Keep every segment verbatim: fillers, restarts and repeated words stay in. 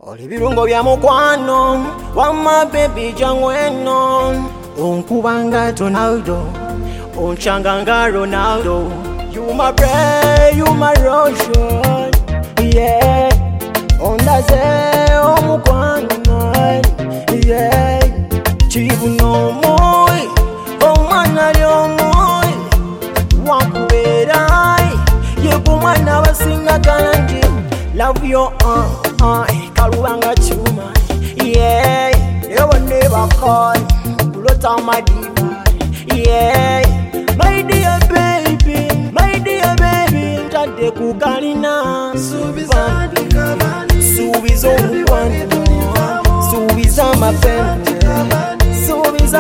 Oli birungo bya mukwano wama baby jangweno onkubanga Ronaldo onchanganga Ronaldo. You my brain, you my roshan, yeah. Ondaze omukwano, yeah. Chibu no moi, omwana lyo moi. Wakuberai, yekumwana basinga kanji. Love your uh uh, karuanga chuma, yeah. You will never call, Lota my diva, yeah. My dear baby, my dear baby, tade kukalina. Subiza dikabani, subiza mukwano, subiza mapende, subiza,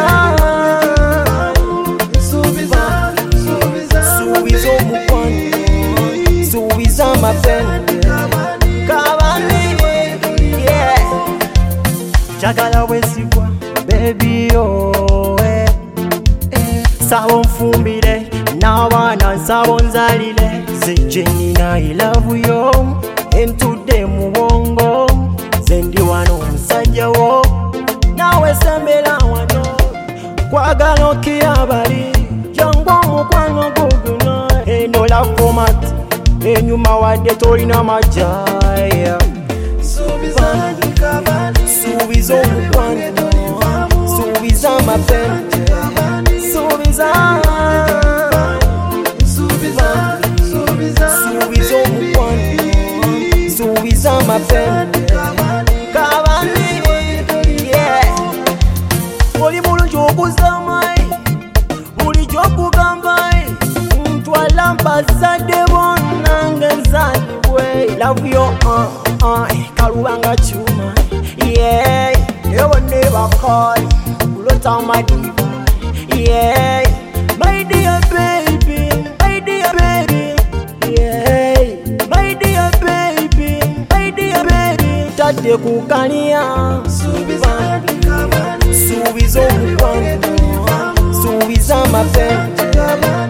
subiza, subiza, subiza mukwano, subiza mapende. Chagala wesigwa baby oh eh, eh. Sabo mfumbire n'abaana nsabo nzalire zejenina I love you entude mu bwongo zendi wano omusajja wo nawe sembera wano kwagala okirabali jangu omukwano guguno eno la format enyuma wadde tolina majaya. Subiza dikabani, subiza omukwano, subiza mapende, subiza, subiza, subiza, subiza omukwano, subiza mapende, kabani, yeah. Oli bulungi okuzama, bulijjo okugamba, ntwala mpazadde bonna ng'enzalibwe. Love you uh uh, karuanga chuma, yeah. You will never call, Lota my diva, yeah. My dear baby, my dear baby, yeah. My dear baby, my dear baby, tade kukania. Subiza dikabani, subiza mukwano, subiza mapende.